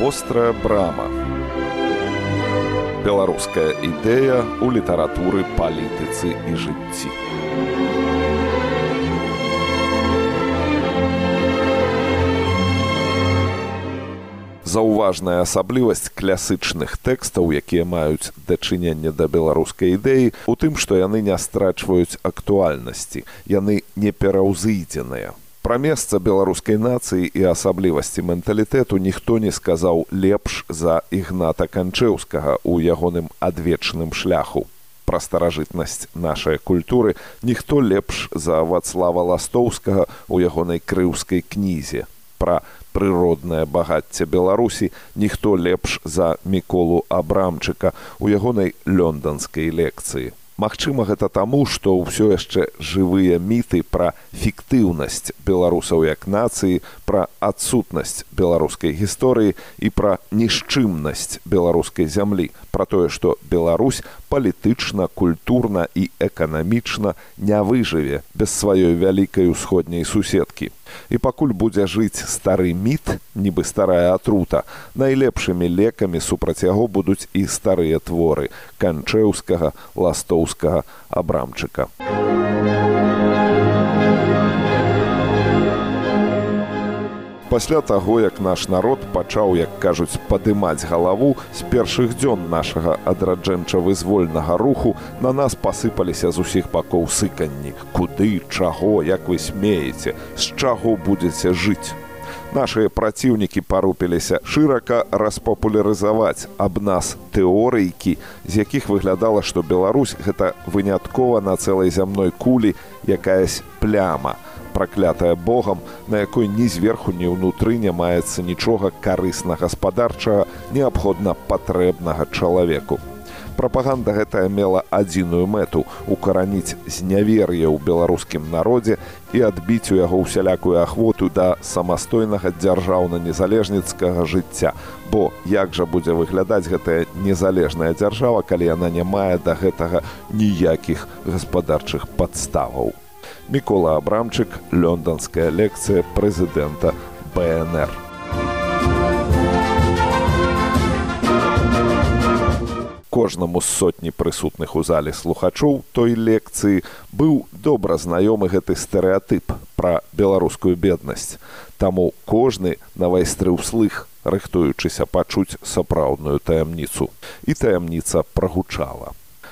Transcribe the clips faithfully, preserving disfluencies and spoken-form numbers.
Вострая брама. Беларуская ідэя ў літаратуры, палітыцы і жыцці. Заўважная асаблівасць класычных тэкстаў, якія маюць дачыненне да беларускай ідэі, у тым, што яны не страчваюць актуальнасці, яны не пераўзыдзеныя. Пра месца беларускай нацыі і асаблівасці менталітэту ніхто не сказаў лепш за Ігната Канчэўскага ў ягоным адвечным шляху. Пра старажытнасць нашай культуры ніхто лепш за Вацлава Ластоўскага ў ягонай крыўскай кнізе. Пра прыроднае багацце Беларусі ніхто лепш за Міколу Абрамчыка ў ягонай лёнданскай лекцыі. Магчыма, гэта таму, што ўсё яшчэ жывыя міты пра фіктыўнасць беларусаў як нацыі, пра адсутнасць беларускай гісторыі і пра нішчымнасць беларускай зямлі, пра тое, што Беларусь палітычна, культурна і эканамічна не выжыве без сваёй вялікай усходняй суседкі. І пакуль будзе жыць стары міт, нібы старая атрута, найлепшымі лекамі супраць яго будуць і старыя творы Канчэўскага, Ластоўскага, Абрамчыка. Пасля таго, як наш народ пачаў, як кажуць, падымаць галаву, з першых дзён нашага адраджэнча-вызвольнага руху на нас пасыпаліся з усіх бакоў сыканні. Куды, чаго, як вы смееце, з чаго будзеце жыць? Нашыя праціўнікі парупіліся шырака распапулярызаваць аб нас тэорыйкі, з якіх выглядала, што Беларусь – гэта выняткова на цэлай зямной кулі якаясь пляма, праклятая Богам, на якой ні зверху, ні ўнутры не маецца нічога карысна-гаспадарчага, неабходна патрэбнага чалавеку. Прапаганда гэтая мела адзіную мэту – укараніць знявер'е ў беларускім народзе і адбіць у яго ўсялякую ахвоту да самастойнага дзяржаўна-незалежніцкага жыцця. Бо як жа будзе выглядаць гэтая незалежная дзяржава, калі яна не мае да гэтага ніякіх гаспадарчых падставаў. Мікола Абрамчык, лёнданская лекцыя прэзідэнта бэ эн эр. Кожнаму з сотні прысутных у зале слухачоў той лекцыі быў добра знаёмы гэты стэрэатып пра беларускую беднасць. Таму кожны навайстрыў слых, рыхтуючыся пачуць сапраўдную таямніцу. І таямніца прагучала.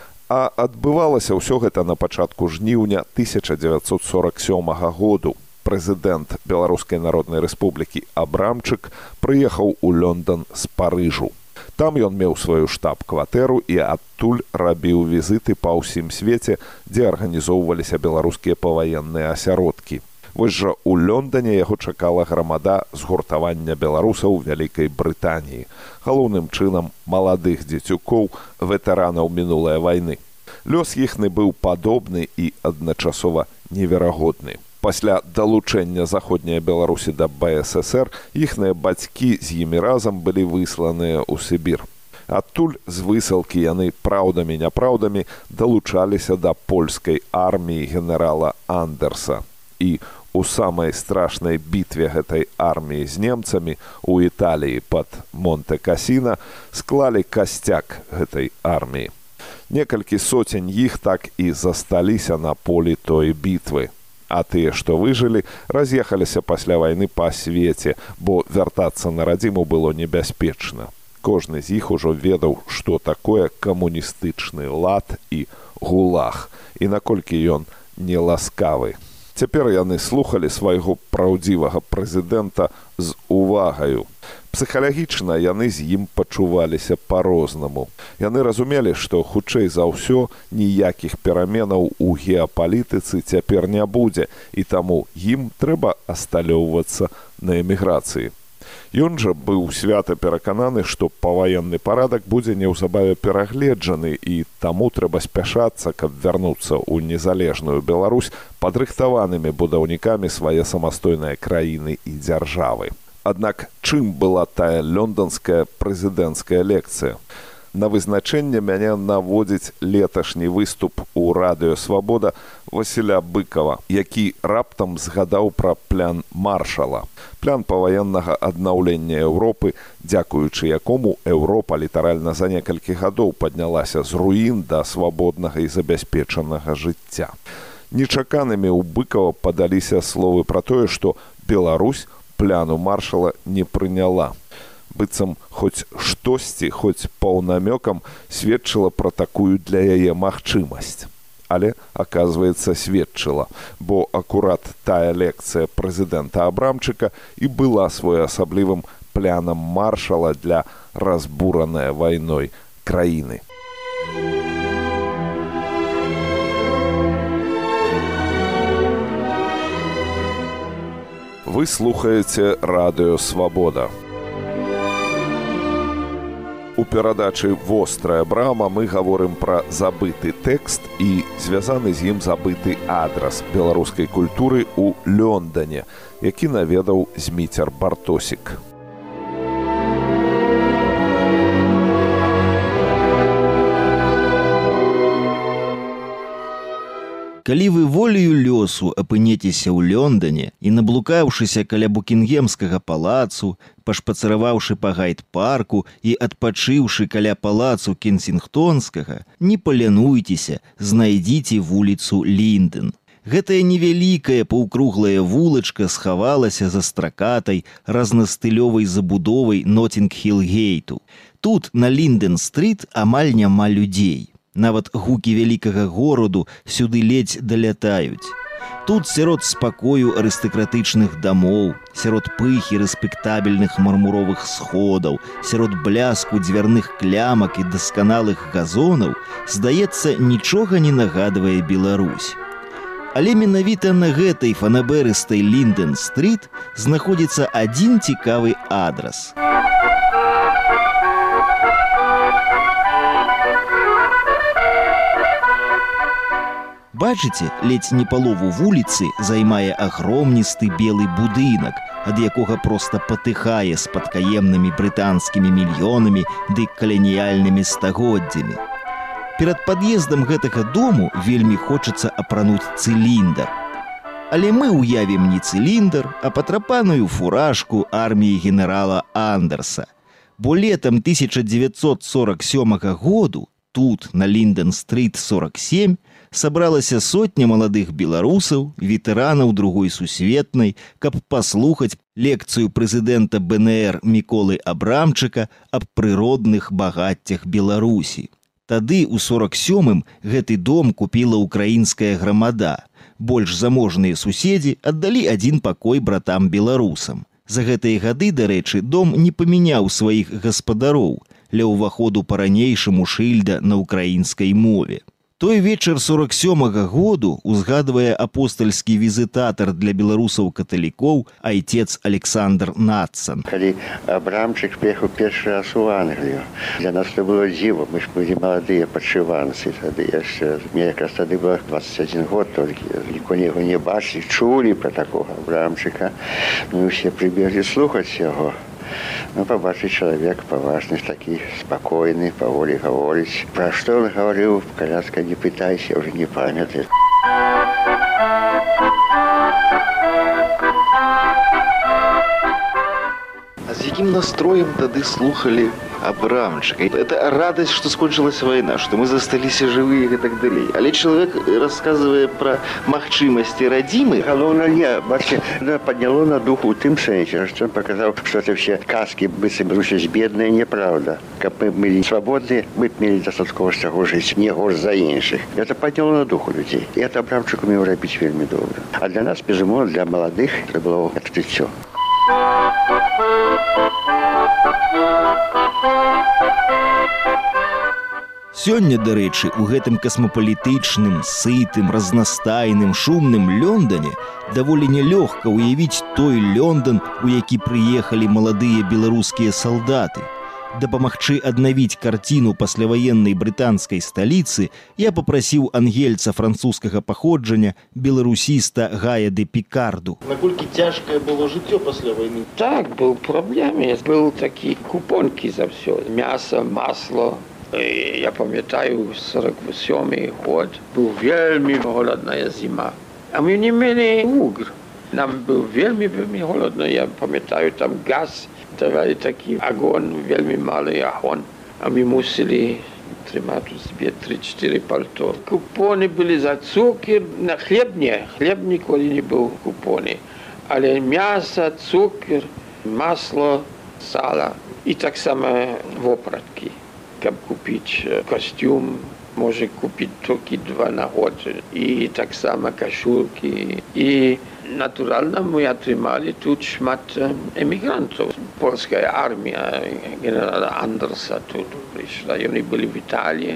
А адбывалася ўсё гэта на пачатку жніўня тысяча дзевяцьсот сорак сёмага году. Прэзідэнт Беларускай Народнай Рэспублікі Абрамчык прыехаў у Лёндан з Парыжу. Там ён меў сваю штаб-кватэру і адтуль рабіў візіты па ўсім свеце, дзе арганізоўваліся беларускія паваенныя асяродкі. Вось жа у Лёндане яго чакала грамада згуртавання беларусаў Вялікай Брытаніі, галоўным чынам маладых дзецюкоў, ветэранаў мінулай вайны. Лёс іхны быў падобны і адначасова неверагодны. Пасля далучэння заходняй Беларусі да бэ эс эс эр іхныя бацькі з імі разам былі высланыя ў Сібір. Адтуль з высылкі яны праўдамі-няпраўдамі далучаліся да польскай арміі генерала Андерса. І у самай страшнай бітве гэтай арміі з немцамі у Італіі пад Монте-Касіна склалі касцяк гэтай арміі. Некалькі соцень іх так і засталіся на полі той бітвы. А тыя, што выжылі, раз'ехаліся пасля вайны па свеце, бо вяртацца на радзіму было небяспечна. Кожны з іх ужо ведаў, што такое камуністычны лад і гулаг, і наколькі ён неласкавы. Цяпер яны слухалі свайго праўдзівага прэзідэнта з увагаю. Псіхалагічна яны з ім пачуваліся па-рознаму. Яны разумелі, што хутчэй за ўсё ніякіх пераменаў у геапалітыцы цяпер не будзе, і таму ім трэба асталёўвацца на эміграцыі. Ён жа быў свята перакананы, што паваенны парадак будзе неўзабаве перагледжаны, і таму трэба спяшацца, каб вярнуцца ў незалежную Беларусь падрыхтаванымі будаўнікамі свае самастойныя краіны і дзяржавы. Аднак чым была тая лёнданская прэзідэнцкая лекцыя? На вызначэнне мяне наводзіць леташні выступ у радыё «Свабода» Васіля Быкова, які раптам згадаў пра план Маршала. План паваеннага аднаўлення Еўропы, дзякуючы якому Еўропа літаральна за некалькі гадоў паднялася з руін да свабоднага і забяспечанага жыцця. Нечаканымі ў Быкова падаліся словы пра тое, што Беларусь пляну Маршала не прыняла. Быццам хоць штосьці, хоць паўнамёкам сведчыла пра такую для яе магчымасць. Але, аказваецца, сведчыла, бо акурат тая лекцыя прэзідэнта Абрамчыка і была своеасаблівым планам Маршала для разбуранай вайной краіны. Вы слухаеце радыё «Свабода». У перадачы «Вострая брама» мы гаворым пра забыты тэкст і звязаны з ім забыты адрас беларускай культуры ў Лёндане, які наведаў Зміцер Бартосік. Калі вы волею лёсу апынецеся ў Лёндане і, наблукаўшыся каля Букінгемскага палацу, пашпацыраваўшы па Гайд-парку і адпачыўшы каля палацу Кенсінгтонскага, не палянуйцеся, знайдзіце вуліцу Ліндэн. Гэтая невялікая паўкруглая вулачка схавалася за стракатай разнастылёвай забудовай Нотінг-Хіл-Гейту. Тут, на Ліндэн-стрыт, амаль няма людзей. Нават гукі вялікага гораду сюды ледзь далятаюць. Тут сярод спакою арыстакратычных дамоў, сярод пыхі рэспектабельных мармуровых сходаў, сярод бляску дзвярных клямак і дасканалых газонаў, здаецца, нічога не нагадвае Беларусь. Але менавіта на гэтай фанаберыстай Ліндэн-стрыт знаходзіцца адзін цікавы адрас. Бачыце, ледзь не палову вуліцы займае агромністы белы будынак, ад якога проста патыхае спадкаемнымі брытанскімі мільёнамі ды каланіяльнымі стагоддзямі. Перад пад'ездам гэтага дому вельмі хочацца апрануць цыліндр. Але мы ўявім не цыліндр, а патрапаную фуражку арміі генерала Андерса. Бо летам тысяча дзевяцьсот сорак сёмага году тут, на Ліндэн-стрыт сорак сем, сабралася сотня маладых беларусаў, ветэранаў другой сусветнай, каб паслухаць лекцыю прэзідэнта бэ эн ер Міколы Абрамчыка аб прыродных багаццях Беларусі. Тады, у сорак сёмым, гэты дом купіла ўкраінская грамада. Больш заможныя суседзі аддалі адзін пакой братам-беларусам. За гэтыя гады, дарэчы, дом не памяняў сваіх гаспадароў ля ўваходу па-ранейшаму шыльда на ўкраінскай мове. Той вечар сорак сёмага году узгадвае апостальскі візітатар для беларусаў-каталікоў айцец Александр Натсан. Калі Абрамчык приехаў першы раз у Англію, для нас это было дзіва, мы ж былі маладыя падшыванцы тады яшчэ. Мне якраз тады было дваццаць адзін год, толькі ніколі яго не бачылі, чулі пра такога Абрамчыка. Мы ўсе прыбеглі слухаць яго. Ну, побачить человек поважный, такой спокойный, поволі говорить. Про что он говорил, коляска не пытайся, уже не памятаю. А с каким настроем тады слухали Абрамчика? Это радость, что скончилась война, что мы застались живые и так далее. Але человек, рассказывая про махчимости родимы... Головно, не, бачите, подняло на духу у тым сенсе, что он показал, что это все каски, быццам Беларусь бедная, неправда. Как мы были свободны, мы имели достатково чаго жить, не горш за іншых. Это подняло на духу людей. И это Абрамчик умел робить вельми добро. А для нас, безумовно, для молодых, это было открытие. Сёння, дарэчы, у гэтым касмапалітычным, сытым, разнастайным, шумным Лёндане даволі нялёгка ўявіць той Лёндан, у які прыехалі маладыя беларускія салдаты. Дапамагчы аднавіць карціну пасляваеннай брытанскай сталіцы я папрасіў ангельца французскага паходжання, беларусіста Гая де Пікарду. Наколькі цяжкае было жыццё пасля вайны? Так, был проблеме. Был такі купонкі за все. Мясо, масло, Я пам'ятаю, сорок восьмий год, був вельми холодна зима. А ми не мали угр. Нам був вельми, вельми холодно. Я пам'ятаю, там газ, давали такий огонь, вельми малий огонь. А ми мусили тримати собі три-чотири пальто. Купони були за цукер, на хліб не. Хліб ніколи не був купони. Але м'ясо, цукер, масло, сало і так само вопратки. Щоб купити костюм, може купити тільки два на год. І так само кашулки. І натурально ми отримали тут шмат емігрантів. Польська армія генерала Андерса тут прийшла. Вони були в Італії.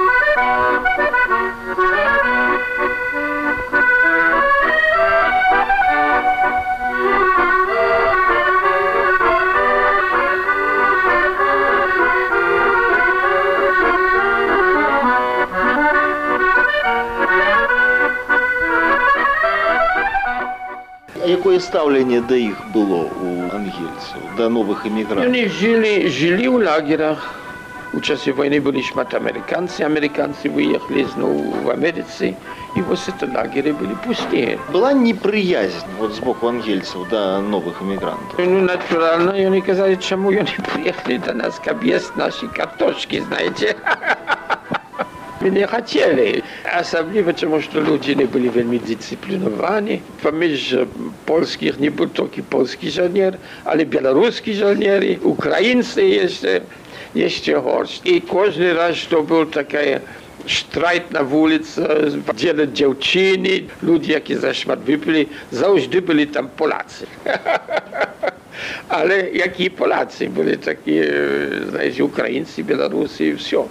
Якое ставлення до їх було у ангельців, до нових емігрантів? Вони жили, жили у лагерах. У часі війни були шмат американці. Американці виїхали знову в Америці. І ось ці лагери були пусті. Була неприязнь вот, з боку ангельців до нових емігрантів? Ну, натурально, вони казали, чому вони приїхали до нас, щоб їсти наші картошки, знаєте. Ми не хотіли. Особливо, тому що люди не були вельми дисципліновані. Поміж польських не був тільки польський жовнір, але білоруські жовніри, українці ще, ще горше. І кожен раз, що був такий штрайт на вулиці, діли дівчини, люди, які зашмат випили, завжди були там поляці. Але які поляці були такі, знаєш, українці, білоруси і все.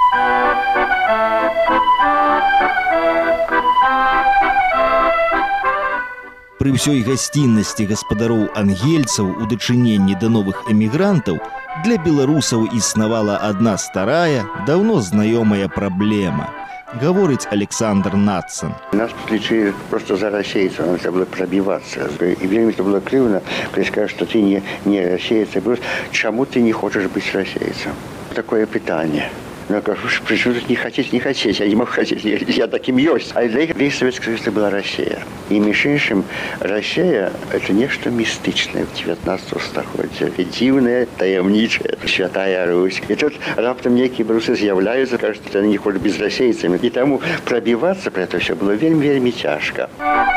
Пры ўсёй гасціннасці гаспадароў ангельцаў у дачыненні да новых эмігрантаў для беларусаў існавала адна старая, даўно знаёмая праблема. Гаворыць Александр Натсон. Нас лічылі просто за расейцаў, нам треба было прабівацца. І вельмі это было крыўна, калі скажаш, што ты не, не расеец, а беларус, чаму ты не хочаш быць расейцам? Такое пытанне. Ну, я кажу, причем тут не хотеть, не хотеть, я не мог хотеть, я, я таким есть. А для их весь Советский Союз была Россия. И, между прочим, Россия – это нечто мистичное в девятнадцатом стагоддзя. Дивное, таямничее, святая Русь. И тут раптом некие белорусы з'являются, кажут, что они не ходят без российцами. И тому пробиваться про это все было вельми-вельми тяжко.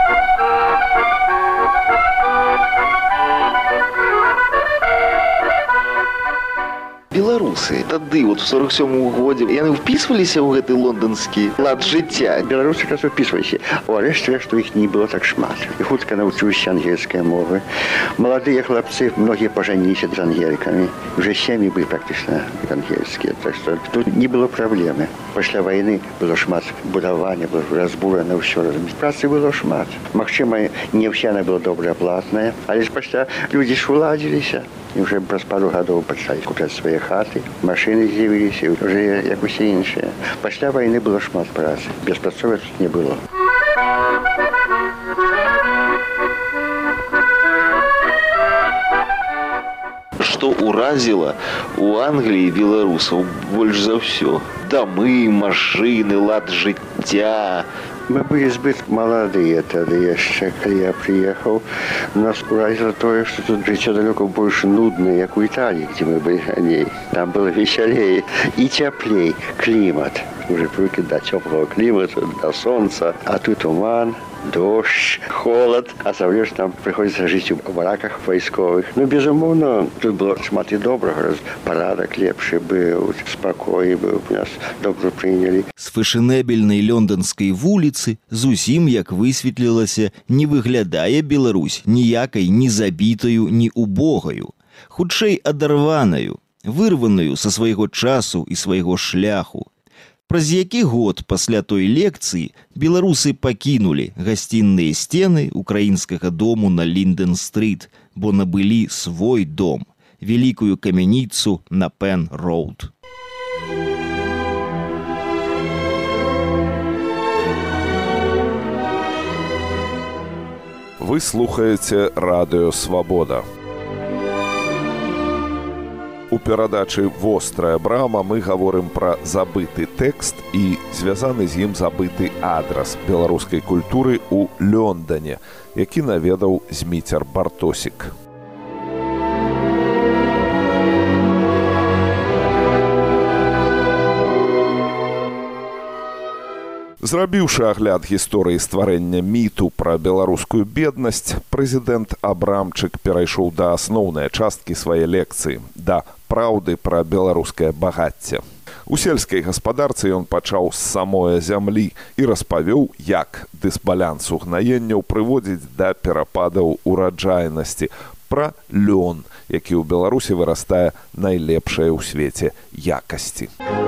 Беларусы тады, вот в сорок сёмым годзе, яны впісваліся ў гэты лондонскі лад жыцця. Беларусы как раз впісваліся. У арэшце, што іх не было так шмат. І хутка навучыліся ангельскай мовы. Маладыя хлопцы, многія пажаніліся з ангелькамі. Уже сем'і былі практычна ангельскія. Так што тут не было праблемы. Пасля вайны было шмат будавання, было разбурана ўсё разам. Працы было шмат. Магчыма, не ўся яна была добра аплатная, але ж пасля людзі ж уладзіліся. І вже праз пару гадоў пачалі купляць свае хаты, машыны з'явіліся, вже як усе іншыя. Пасля вайны было шмат працы, беспрацоўя тут не было. Што ўразіла у Англіі беларусаў больш за ўсё? Дамы, машыны, лад жыцця. Мы были збыт маладыя тады яшчэ, калі я прыехаў. Нас уразіла тое, што тут жыццё далёка больш нуднае, як у Італіі, дзе мы былі раней. Там было весялей і цяплей клімат. Уже прывыклі да цёплага клімату, да сонца, а тут туман, дождь, холод, асабліва ж там прыходзіцца жыць у бараках вайсковых. Ну, безумоўна, тут было шмат і добрага, парадак лепшы быў, спакой быў, нас добра прынялі. З фэшэнэбельнай лёндонскай вуліцы зусім, як высветлілася, не выглядае Беларусь ніякай ні забітаю, ні убогаю. Хутчэй адарванаю, вырваную са свайго часу і свайго шляху. Праз які год пасля той лекцыі беларусы пакінулі гасцінныя сцены украінскага дому на Ліндэн-стрыт, бо набылі свой дом, вялікую камяніцу на Пен-роуд. Вы слухаеце радыё «Свабода». У перадачы «Вострая брама» мы гаворым пра забыты тэкст і звязаны з ім забыты адрас беларускай культуры ў Лёндане, які наведаў Зміцер Бартосік. Зрабіўшы агляд гісторыі стварэння міту пра беларускую беднасць, прэзідэнт Абрамчык перайшоў да асноўнай часткі свае лекцыі, да праўды пра беларускае багацце. У сельскай гаспадарцы ён пачаў з самой зямлі і распавёў, як дысбаланс угнаенняў прыводзіць да перападаў ураджайнасці, пра лён, які ў Беларусі вырастае найлепшае ў свеце якасці.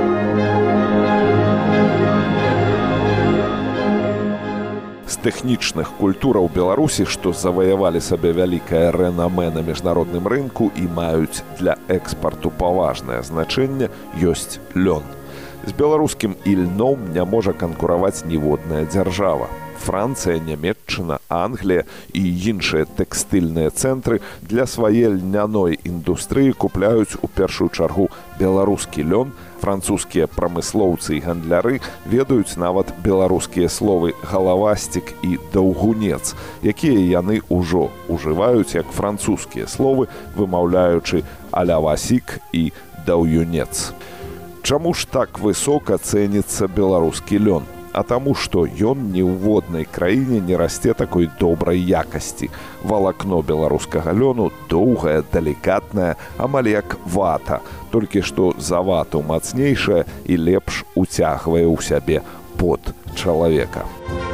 З тэхнічных культураў Беларусі, што заваявалі сабе вялікае рэнамэ на міжнародным рынку і маюць для экспарту паважнае значэнне, ёсць лён. З беларускім ільном не можа канкураваць ніводная дзяржава. Францыя, Нямецчына, Англія і іншыя тэкстыльныя цэнтры для свае льняной індустрыі купляюць у першую чаргу беларускі лён. Французскія прамыслоўцы і гандляры ведаюць нават беларускія словы «галавастік» і «даўгунец», якія яны ўжо ўжываюць як французскія словы, вымаўляючы «алявасік» і «даўюнец». Чаму ж так высока цэніцца беларускі лён? А таму, што ён ні ў воднай краіне не расце такой добрай якасці. Валакно беларускага лёну доўгае, далікатнае, амаль як вата, толькі што за вату мацнейшая і лепш уцягвае ў сябе пот чалавека.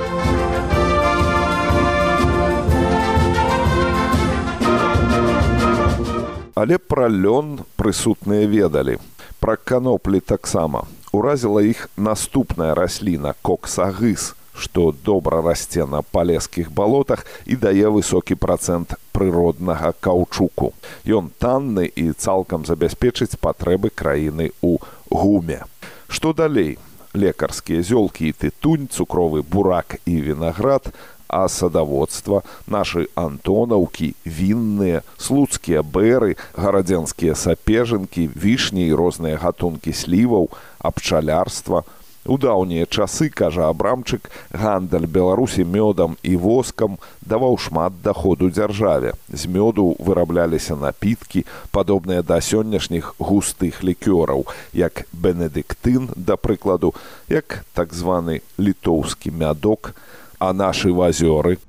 Але пра лён прысутныя ведалі. Пра каноплі таксама. Уразіла іх наступная расліна коксагыс, што добра расце на палескіх балотах і дае высокі працэнт прыроднага каўчуку. Ён танны і цалкам забяспечыць патрэбы краіны ў гуме. Што далей? Лекарскія зёлкі і тытунь, цукровы бурак і вінаград, а садаводства, нашы антонаўкі, вінныя, слуцкія бэры, гарадзенскія сапежынкі, вішні і розныя гатункі сліваў, а пчалярства. У даўнія часы, кажа Абрамчык, гандаль Беларусі мёдам і воскам даваў шмат даходу дзяржаве. З мёду вырабляліся напіткі, падобныя да сённяшніх густых лікёраў, як бенедыктын, да прыкладу, як так званы літоўскі мядок, а нашы вазёры.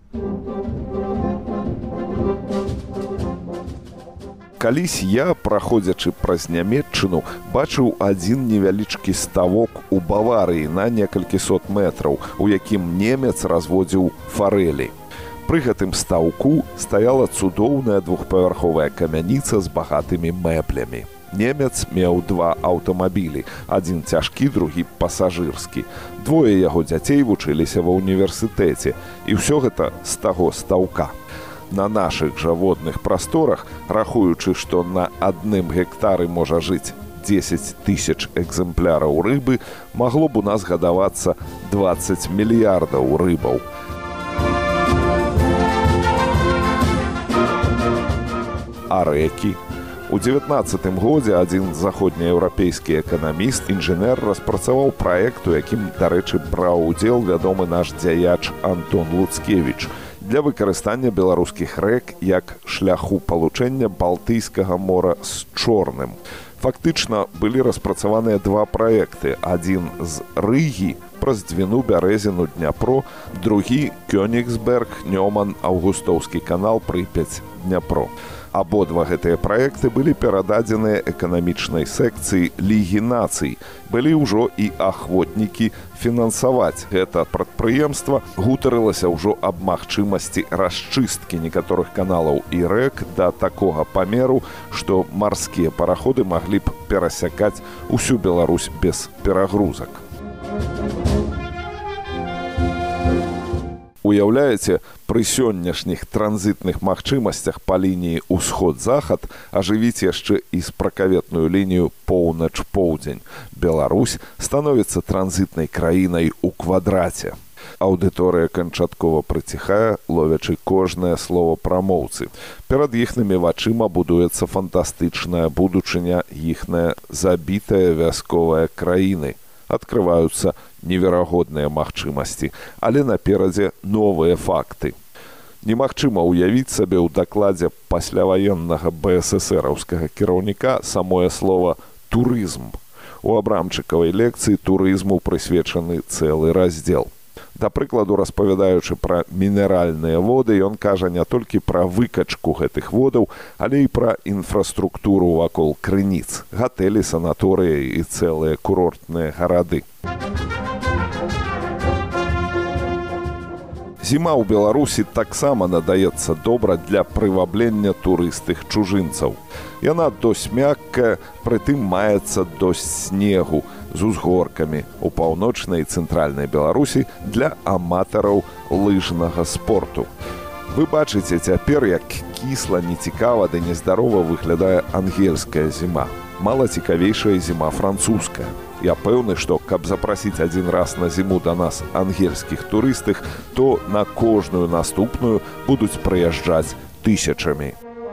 Калісь я, праходзячы праз Нямецчыну, бачыў адзін невялічкі ставок у Баварыі на некалькі сот метраў, у якім немец разводзіў фарэлі. Пры гэтым стаўку стаяла цудоўная двухпавярховая камяніца з багатымі мэблямі. Немец меў два аўтамабілі, адзін цяжкі, другі пасажырскі. Двое яго дзяцей вучыліся ва ўніверсітэце, і ўсё гэта з таго стаўка. На нашых жа водных прасторах, рахуючы, што на адным гектары можа жыць дзесяць тысяч экземпляраў рыбы, магло б у нас гадавацца дваццаць мільярдаў рыбаў. А рэкі? У дзевятнаццатым годзе адзін заходнееўрапейскі эканаміст, інжынер распрацаваў праект, у якім, дарэчы, браў удзел вядомы наш дзяяч Антон Луцкевіч, для выкарыстання беларускіх рэк як шляху палучэння Балтыйскага мора з Чорным. Фактычна былі распрацаваныя два праекты. Адзін з Рыгі праз Двіну, Бярэзіну, Дняпро, другі Кёнігсберг, Нёман, Аўгустоўскі канал, Прыпяць, Дняпро. Абодва гэтыя праекты былі перададзеныя эканамічнай секцыі Лігі нацый. Былі ўжо і ахвотнікі фінансаваць гэта прадпрыемства. Гутарылася ўжо аб магчымасці расчысткі некаторых каналаў і рэк да такога памеру, што марскія параходы маглі б перасякаць усю Беларусь без перагрузак. Уяўляеце, пры сённяшніх транзітных магчымасцях па лініі ўсход-захад ажывіць яшчэ і спракаветную лінію поўнач-поўдзень. Беларусь становіцца транзітнай краінай у квадраце. Аўдыторыя канчаткова прыціхае, ловячы кожнае слово прамоўцы. Перад іхнымі вачыма будуецца фантастычная будучыня іхная забітая вясковая краіны. Адкрываюцца неверагодныя магчымасці, але наперадзе новыя факты. Немагчыма ўявіць сабе ў дакладзе пасляваеннага БССРаўскага кіраўніка самое слово «турызм». У абрамчыкавай лекцыі турызму прысвечаны цэлы раздзел. Да прыкладу, распавядаючы пра мінеральныя воды, ён кажа не толькі пра выкачку гэтых водаў, але і пра інфраструктуру вакол крыніц, гатэлі, санаторыі і цэлыя курортныя гарады. Зіма ў Беларусі таксама надаецца добра для прываблення турыстых чужынцаў. Яна досць мяккая, прытым маецца досць снегу з узгоркамі у паўночнай і цэнтральнай Беларусі для аматараў лыжнага спорту. Вы бачыце цяпер, як кісла, нецікава ды нездарова выглядае ангельская зіма. Мала цікавейшая зіма французская. Я пэўны, што каб запрасіць адзін раз на зіму да нас ангельскіх турыстых, то на кожную наступную будуць прыязджаць тысячамі.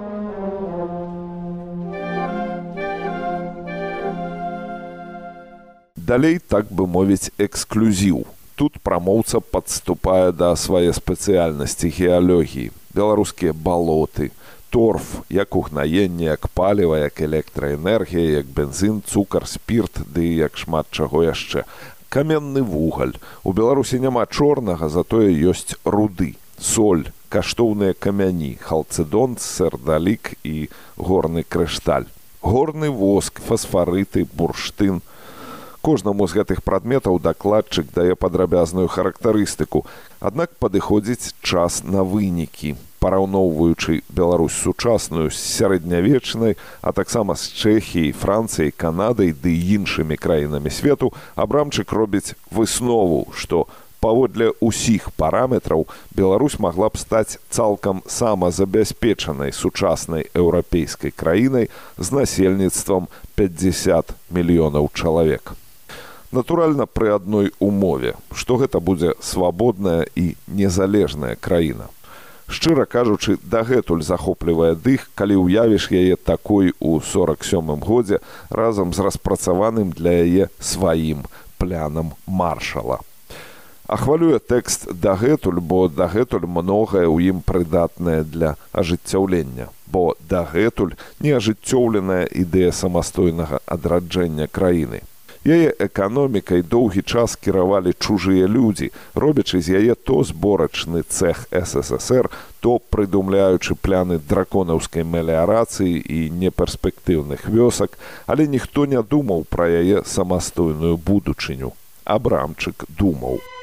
Далей, так бы мовіць, эксклюзіў. Тут прамоўца падступае да свае спецыяльнасці геалогіі. Беларускія балоты, торф, як угнаенне, як паліва, як электраэнергія, як бензін, цукар, спірт, ды як шмат чаго яшчэ. Каменны вугаль. У Беларусі няма чорнага, затое ёсць руды, соль, каштоўныя камяні, халцедон, сердалік і горны крышталь. Горны воск, фасфарыты, бурштын. Кожнаму з гэтых прадметаў дакладчык дае падрабязную характарыстыку, аднак падыходзіць час на вынікі. Параўноўваючы Беларусь сучасную з сярэднявечнай, а таксама з Чэхіяй, Францыяй, Канадай ды іншымі краінамі свету, абрамчык робіць выснову, што паводле ўсіх параметраў Беларусь магла б стаць цалкам самазабяспечанай сучаснай еўрапейскай краінай з насельніцтвам пяцьдзясят мільёнаў чалавек. Натуральна, пры адной умове, што гэта будзе свабодная і незалежная краіна. Шчыра кажучы, дагэтуль захоплівае дых, калі ўявіш яе такой у сорак сёмым годзе разам з распрацаваным для яе сваім планам маршала. А хвалюе тэкст дагэтуль, бо дагэтуль многае ў ім прыдатнае для ажыццяўлення, бо дагэтуль не ажыццёўленая ідэя самастойнага адраджэння краіны. Яе эканомікай доўгі час кіравалі чужыя людзі, робячы з яе то зборачны цэх эс эс эс эр, то прыдумляючы пляны драконаўскай меліярацыі і неперспектыўных вёсак, але ніхто не думаў пра яе самастойную будучыню. Абрамчык думаў.